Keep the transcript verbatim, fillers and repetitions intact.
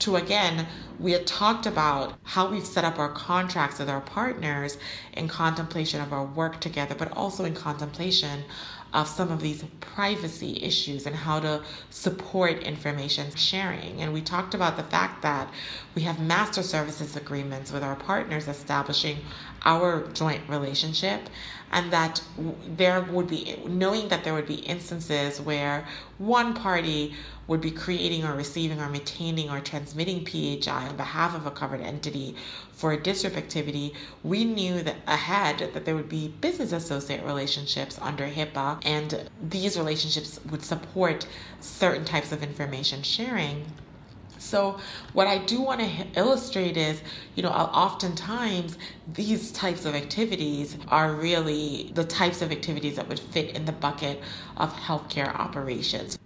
to, again, we had talked about how we've set up our contracts with our partners in contemplation of our work together, but also in contemplation of some of these privacy issues and how to support information sharing. And we talked about the fact that we have master services agreements with our partners establishing our joint relationship, and that there would be, knowing that there would be instances where one party would be creating or receiving or maintaining or transmitting P H I on behalf of a covered entity for a district activity, we knew that ahead that there would be business associate relationships under HIPAA, and these relationships would support certain types of information sharing. So what I do want to illustrate is, you know, oftentimes these types of activities are really the types of activities that would fit in the bucket of healthcare operations.